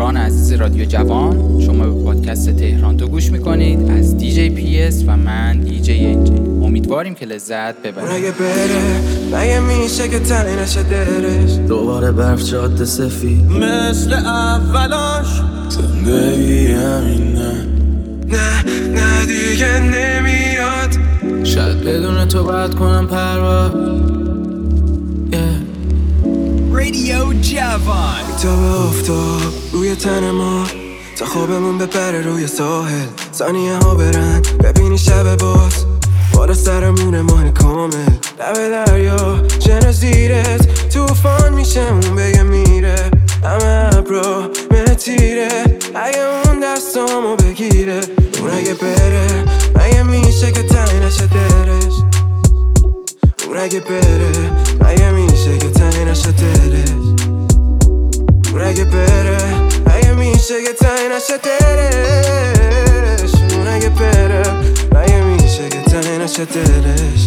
همراهان عزیز رادیو جوان، شما به پادکست تهران تو گوش میکنید از دیجی پی اس و من دیجی انجی. امیدواریم که لذت ببرید. اگه بره مگه میشه که تنی نشه درش، دوباره برف جاده سفید مثل اولاش زندگی همینه. نه دیگه نمیاد. شاید بدون تو باید کنم پرواز رادیو جوان. تا به افتاب روی تن ما، تا خوابمون بپره روی ساحل، ثانیه ها برن ببینی شب باز بالا سرمون ماه کامل، لب دریا جن زیرت توفان میشه اون بگه میره، همه ابرا متیره اگه اون دستامو بگیره. اون اگه بره مگه میشه که تنی نشه درش، اون اگه بره مگه میشه که تنی نشه درش، اون اگه بره مگه میشه که تنی نشه درش، اون اگه بره مگه میشه که تنی نشه درش.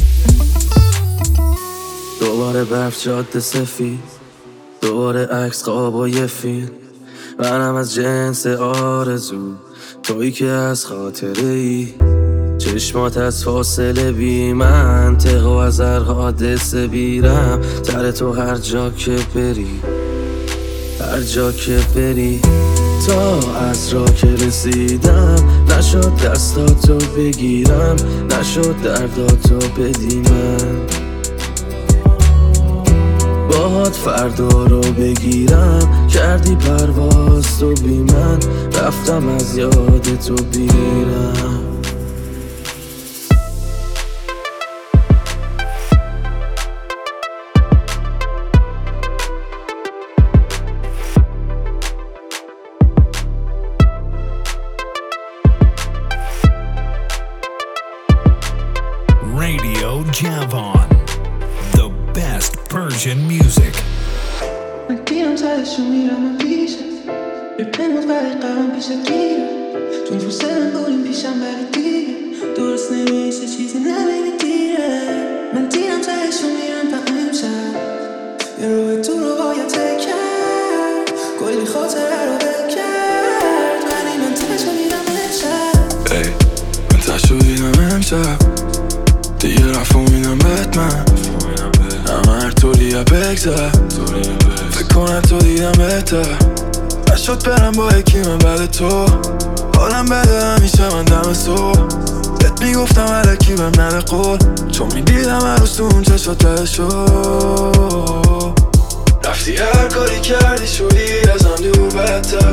دوباره برف جاده سفید، دوباره عکس خواب و یه فیلم، منم از جنس آرزو، تویی که از خاطره ای، چشمات از فاصله بی منطق و از هر حادثه بیرم تر تو هر جا که بری، هر جا که بری. تا از راه که رسیدم نشد دستاتو بگیرم، نشد درداتو بدیمم، باهات فردا رو بگیرم، کردی پرواز تو بی من، رفتم از یاد تو بیرم. Radio Javan, the best Persian music. من دیرم سرشو میرم من پیشت، بپنوز برای قرام پیشت گیرم، چون فرصتم بودیم پیشم برای دیگه، درست نمیشه چیزی نبینی دیره. من دیرم سرشو میرم تا امشب، یه روی تو رو باید کرد، کلی خاطره رو بل کرد، ولی من تشو میرم امشب. ای من تشو دیدم امشب، دیگه رفت و میدم بهت من، همه هر طوریه بگذر، فکر کنم تو دیدم بهتر، نشد برم با یکی من بعد تو، حالم بده همیشه من دم تو، بهت میگفتم علکی بهم نده قول، چون میدیدم هر روز تو اون چشات تهشو، رفتی هر کاری کردی شدی ازم دور بدتر،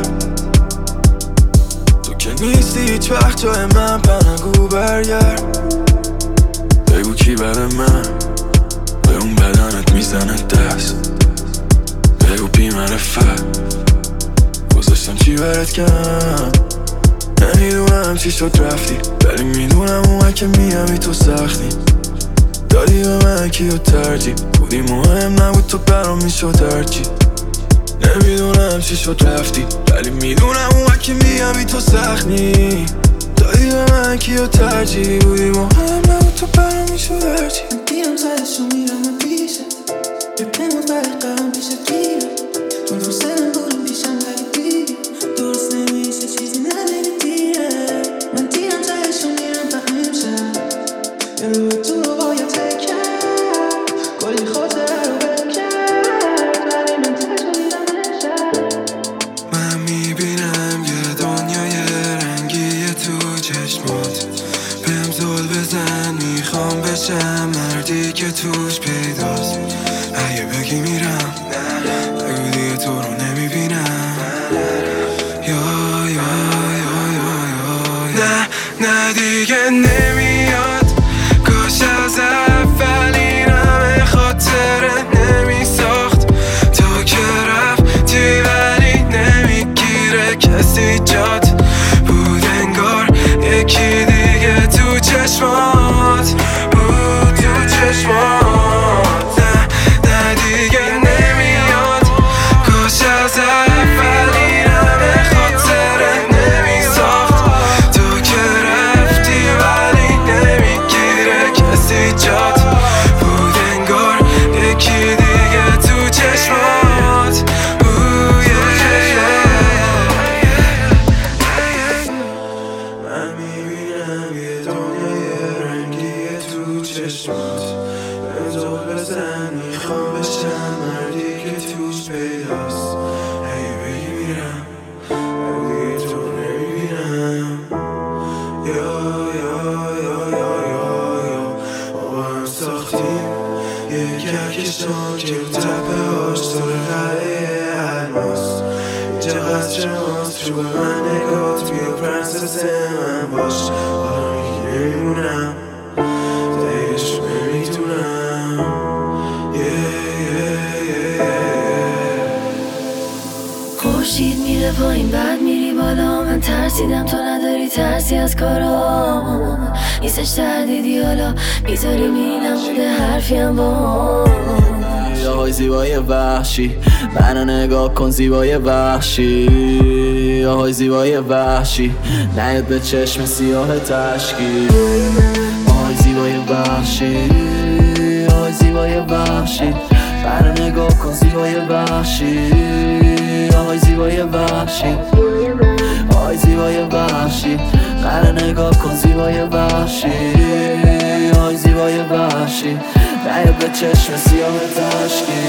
تو که نیستی هیچ وقت جای من پنگو برگرد، بگو کی برای من به اون بدنت میزنه دست، بگو بی معرفت گذاشتم چی برات کم، نمیدونم چی شد رفتی، ولی میدونم اون که میامی تو سختی، دادی به من کیو ترجیح، بودی مهم نبود تو برام میشد هرچی، نمیدونم چی شد رفتی، ولی میدونم اون که میامی تو سختی، دادی به من کیو ترجیح، بودی مهم نبود تو برام میشد هرچی. من دیرم سرشو میرم من پیشت، بپنوز برای قرام پیشت گیرم، چون فرصتم بودیم پیشم برای دیگه، درست نمیشه چیزی نبینی دیره. من دیرم سرشو میرم تا امشب، یه روی تو رو باید کرد، کلی خاطره رو بل کرد، ولی من تشو میرم امشب. من میبینم یه دنیای رنگی تو چشمات، بهم زل بزن میخوام بشم مردی که توش پیداست، اگه بگی میرم نه بس شماست شو به من نگاه توی پرنسس من باش حالا میگی نمیمونم دیگهش نمیتونم خورشید میره پایین بعد میری بالا من ترسیدم تو نداری ترسی از کارام نیستش تردیدی حالا میذاری مینموده حرفیم با آهای زیبای وحشی منو نگاه کن زیبای وحشی آهای زیبای وحشی نیاد به چشم سیاه تشکی آهای زیبای وحشی آهای زیبای وحشی منو نگاه کن زیبای وحشی آهای زیبای وحشی آهای زیبای وحشی منو نگاه کن زیبای وحشی آهای زیبای وحشی نیاد به چشم سیاه تشکی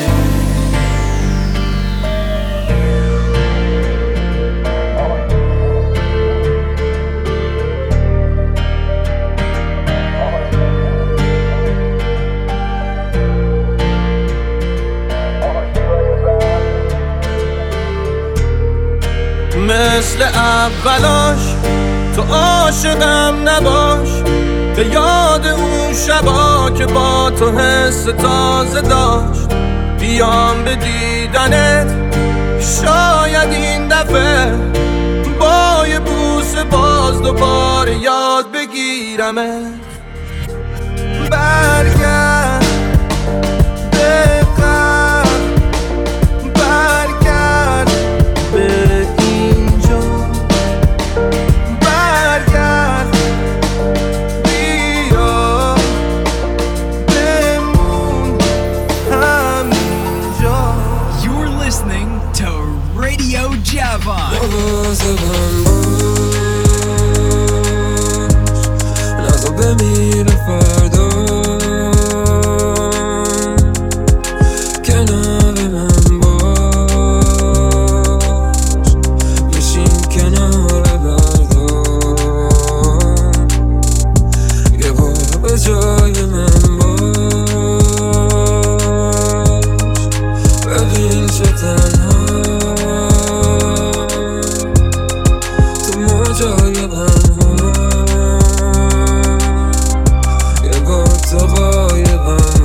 مثل اولاش تو عاشقم نباش به یاد اون شبا که با تو حس تازه داشت بیام به دیدنت شاید این دفعه با یه بوسه باز دوباره یاد بگیرمت برگرد به قلب برگرد به نازم بمیره فردا کنار من باش بشین کنار بردار یه بار به جای من باش ببین چه تنها جای من یه بار تو غایبم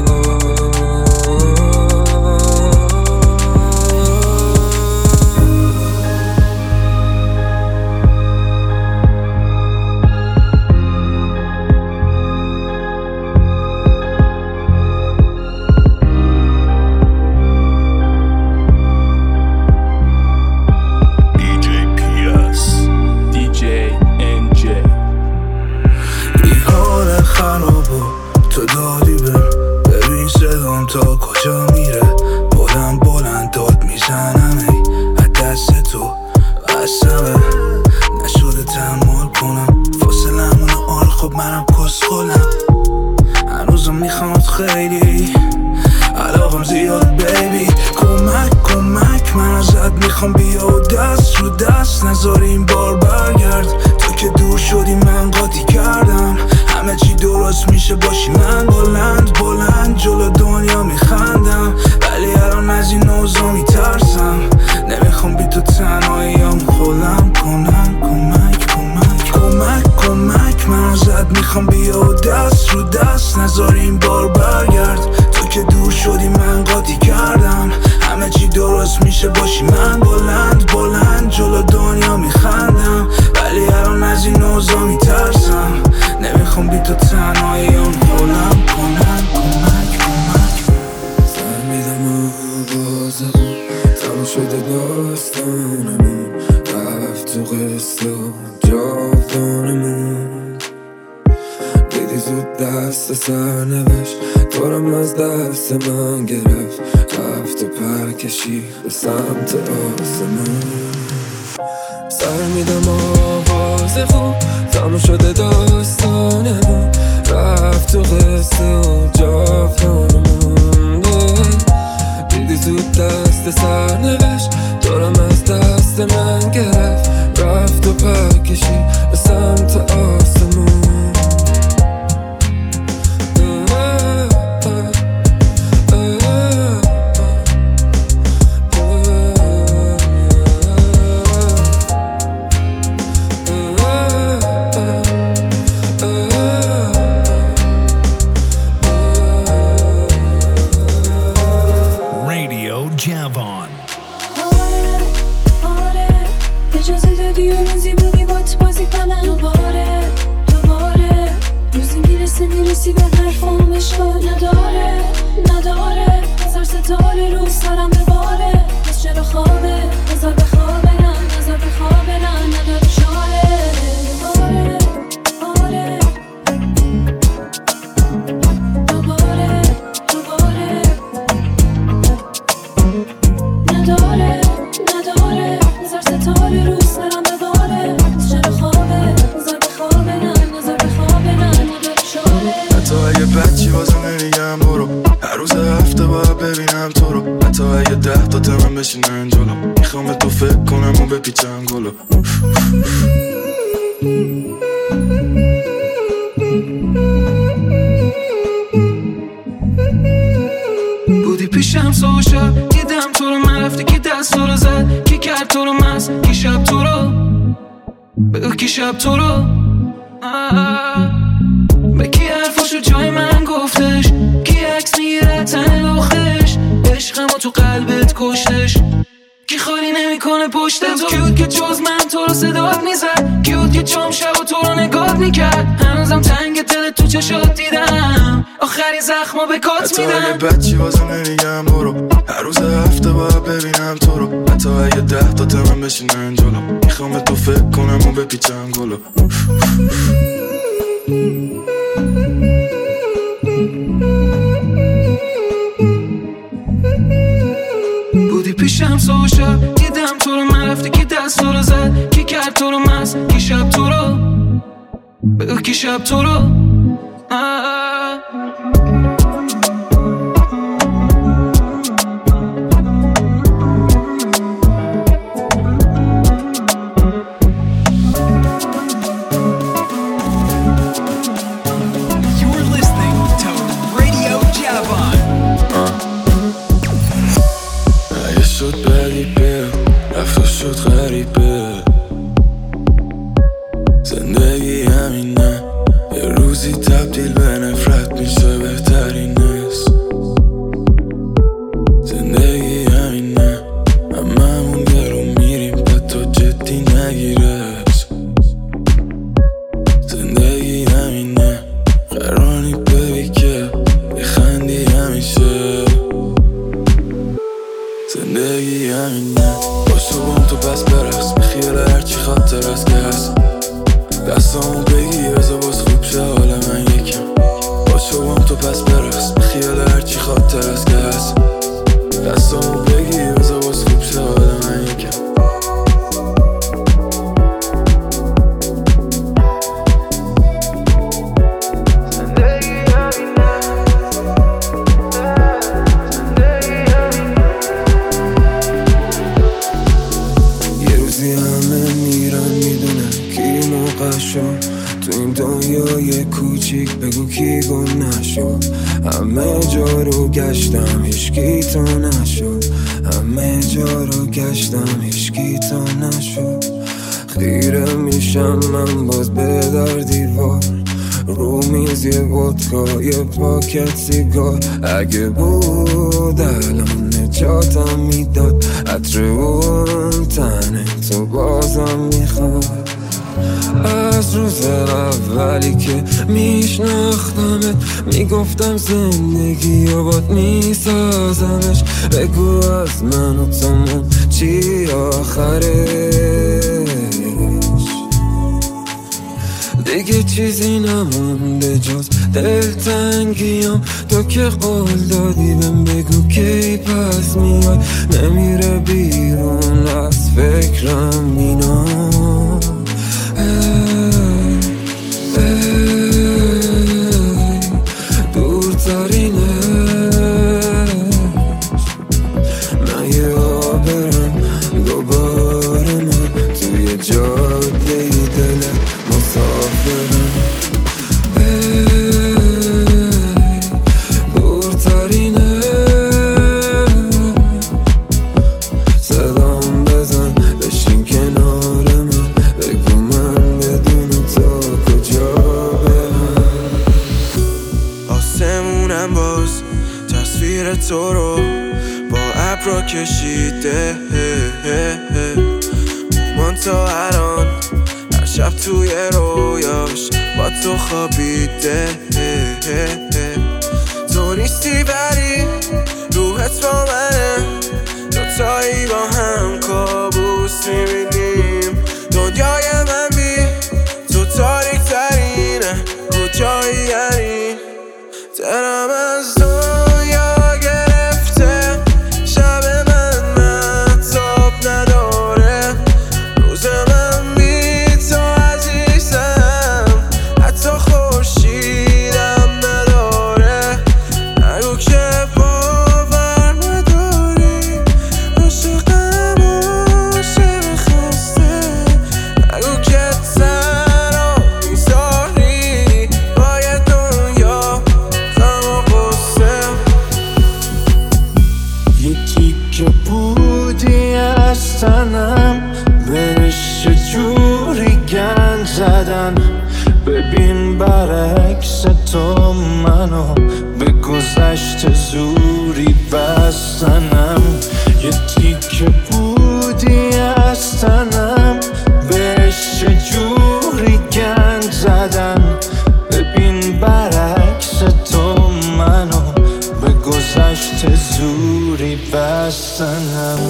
تو دادی ببین صدام تا کجا میره بلند بلند داد میزنم ای از دست تو قسمه نشده تحمل کنم فاصلمون آل خب منم کسخلم هنوزم میخوامت خیلی علاقم زیاد بیبی کمک من ازت میخوام بیا و دست رو دست نذاری این بار برگرد تو که دور شدی من قاطی کردم همه چی درست میشه باشی من بلند جلو دنیا میخندم ولی الان از این اوضاع میترسم نمیخوام بی تو تنهاییام خودم کمک من ازت میخوام بیا و دست رو دست نذاری این بار برگرد تو که دور شدی من قاطی کردم همه چی درست میشه باشی من بلند جلو دنیا میخندم ولی الان از این اوضاع میترسم نمیخوام بی تو تنهاییام خودم کمک سر میدم آوازه تموم شده داستانمون رفت تو قصه و جاودانمون دیدی زود دست سرنوشت دارم از دست من گرفت رفت و پر کشید به سمت آسمون سر میدم آواز خوب تموم شده داستانمون رفت تو قصه و جاودانمون دیدی زود دست سرنوشت دارم از دست من گرفت رفت و پر کشید به سمت آسمون کسی به حرفم بشو نداره نظر ستاره رو سرم بباره بس چرا خوابه نظر به خوابه نه نداره شاره دوباره نداره نظر ستاره رو سرم بباره بس چرا خوابه نظر به خوابه نه نداره شاره. حتی اگه بچی واسه نمیگم برو هر روز هفته باید ببینم تو رو حتی اگه 10 تا تمام بشینن جلو میخوام تو فکر کنم و بپیچم گلو بودی پیشم صبح شب دیدم تو رو من رفتی کی دست تو رو زد کی کرد تو رو مست کی شب تو رو بگو کی شب تو رو به کی حرفاشو جای من گفتش کی عکس میگیره تن لختش عشقمو تو قلبت کشتش کی خالی نمیکنه پشت تو کیوت که جز من تو رو صدات میزد کیوت که چم شب و تو رو نگات میکرد هنوزم تنگ دل تو چشات دیدم آخری زخما به کات میدم. حتی اگه بچی واسه نمیگم برو هر روز هفته باید ببینم تو رو حتی اگه 10 تا تمام بشینن جلو میخوام تو فکر کنم و بپیچم گلو بودی پیشم صبح شب دیدم تو رو من رفتی کی دست تو رو زد کی کرد تو رو مست کی شب تو رو بگو کی شب تو رو زندگی همینه یه روزی تبدیل به نفرت میشه بهترین است زندگی همینه هممون گرو میریم به تو جدی نگیرش زندگی همینه قرانی ببی که بخندی همیشه زندگی همینه باشو بام تو پس برقص بخیال هرچی خاطر است که هست دستامو بگی بزا باز خوب شه حال من یکم باشو بام تو پس برقص بخیال هرچی خاطر است که هست دستامو بگی بزا باز خوب شه حال من یکم تو این دنیای کوچیک بگو کی گم نشد همه جا رو گشتم هیچکی تو نشد همه جا رو گشتم هیچکی تو نشد خیره میشم من باز به در دیوار رو میز یه ودکا یه پاکت سیگار اگه بود الان نجاتم میداد عطر اون تنه تو بازم میخواد از روز اولی که میشناختمت میگفتم زندگی آباد میسازمش بگو از من و تموم چی آخرش دیگه چیزی نمونده جز دلتنگیم تو که قول دادی بهم بگو کی پس میای نمیره بیرون از فکرم مینا دورترینش من یه آبرم دوباره من توی جاده دل مسافرم دورترینش صدام بزن بشین کنار من بگو من بدون تو کجا برم آسمونم باز تصویر تو رو با ابرا کشیده من تا الان هر شب توی رویاش با تو خوابیده. تو نیستی ولی روحت با منه، دوتایی با هم کابوس میبینیم. دنیای من بی تو تاریک ترینه، کجایی یعنی دلم از دنیا گرفته، شب من مهتاب نداره، روز من بی تو عزیزم حتی خورشیدم نداره. نگو که باور نداری عاشقم عاشق خسته، نگو که تنها میذاری با یه دنیا غم و غصه. یکی که بودی از تنم بهش جوری گند زدن، ببین برعکس تو منو به گذشت زوری بستنم. یکی که بودی از تنم بهش جوری گند زدن، ببین برعکس تو منو به گذشت زوری بستنم.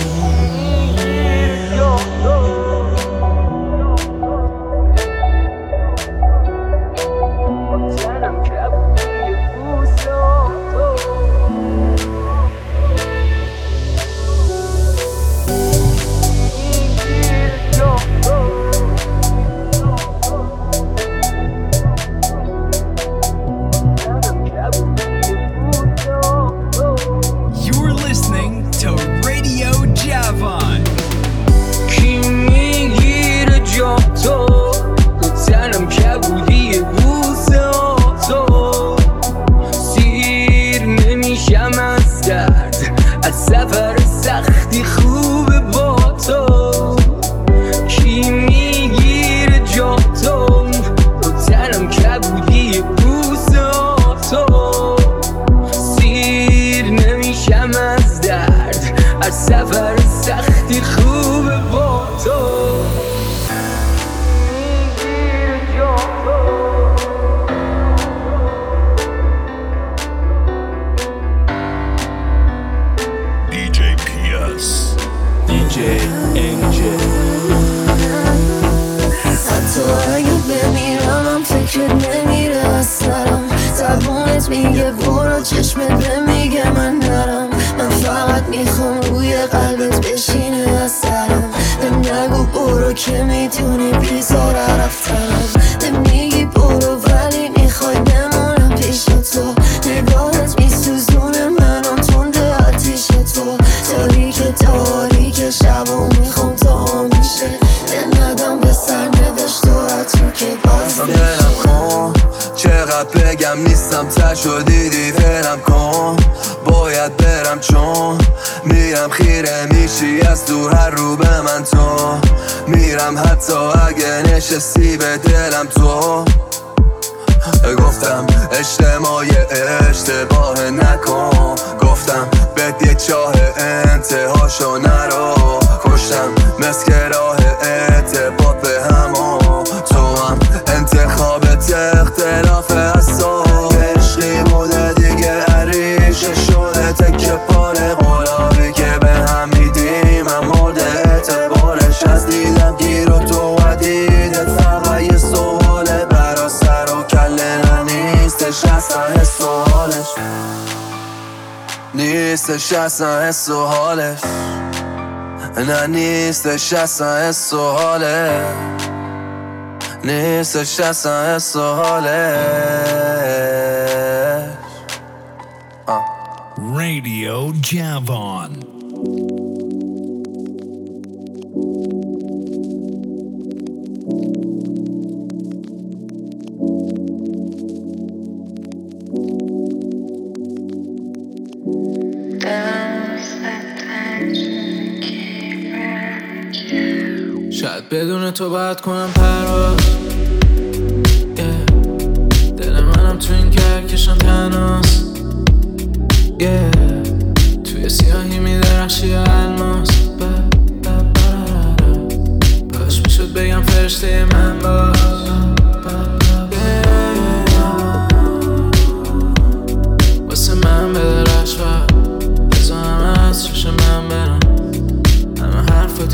You're listening to Radio Javon. کی میگیره جا تو تنم کبودی بوسه تو، سیر نمیشم از درد، از سفر سختی خوبه با تو. کی میگیره جا تو تنم کبودی بوسه تو، سیر نمیشم از درد، از سفر سختی خوبه با تو. DJ PS. DJ Angel. حتی اگه بمیرم هم فکرت نمیره از سرم، زبونت میگه برو چشمت نمیگه من نرم. من فقط میخوام روی قلبت بشینه از سرم. نگو برو که میتونی بیزاره رفتنم، نمیگی برو ولی میخوای بمونم پیش تو. نگاهت میسوزونه منو تنده آتیش تو، تاریک شبو میخوام تا میشه ندم به سر نوشت و تو که باز دلم کن چقدر بگم نیستم تشو دیدی ولم کن، باید برم چون میرم خیره میشی از دور هر رو به من تو میرم، حتی اگه نشستی به دلم تو. گفتم اجتماع اشتباه نکن، گفتم بهت یه چاه انتهاشو نرو، کشتم مسک راه ارتباط به همو، تو هم انتخابت اختلاف اصلا. عشقی بوده دیگه عریشه شده تکه پاره قلابی که به هم میدیم، من مورد اعتبارش از دیدم گیر و تو دیدت فقط یه سواله، برا سر و کله نیستش اصلا حس و حالش، نیستش اصلا حس و حالش، نه نیستش اصلا حس و حالش، نیستش اصلا حس و حالش. Radio Javon. شاید بدون تو باید کنم پرواز، دل منم تو این کهکشان تنهاست، توی سیاهی میدرخشی الماس. کاش میشد بگم فرشته من با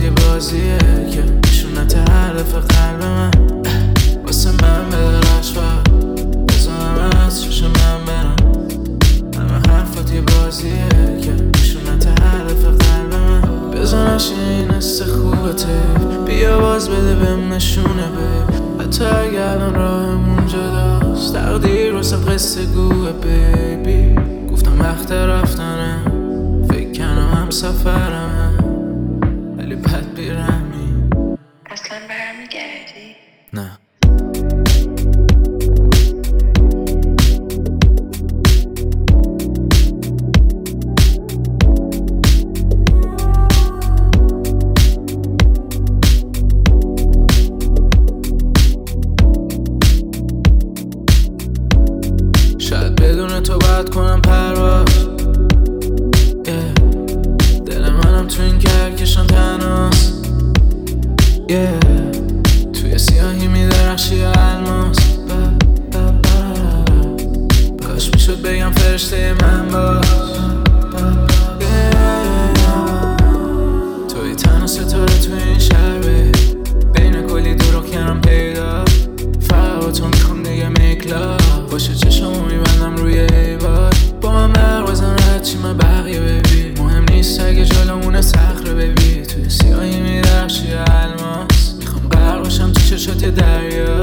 یه بازیه که نشونه تعرف قلب من واسه من بدرش و بزنم از چش من برم همه حرفات یه بازیه که نشونه تعرف قلب من بزنش این است خوبته بیا باز بده بهم نشونه به حتی اگه الان راهمون جداست تقدیر واسه قصه گوه بیبی گفتم وقت رفتنه فکر کنم هم سفرمه ولی بد بیرمی اصلا برمیگردی؟ نه شاید بدون تو باید کنم پرواز دل منم تو این کهکشان تنهاست توی سیاهی میدرخشی الماس کاش میشد بگم فرشته من باز توی تنها ستاره توی این شهر بین کلی دروغ کردم پیدا فقط با تو میخوام دیگه میکلا باشه چشمو میبندم روی ایوار با من برق بزن رد چی من بقیه ببین مهم نیست اگه جلومونه صخره ببین توی سیاهی میرخشی الماس میخوام غرق باشم تو چشات دریا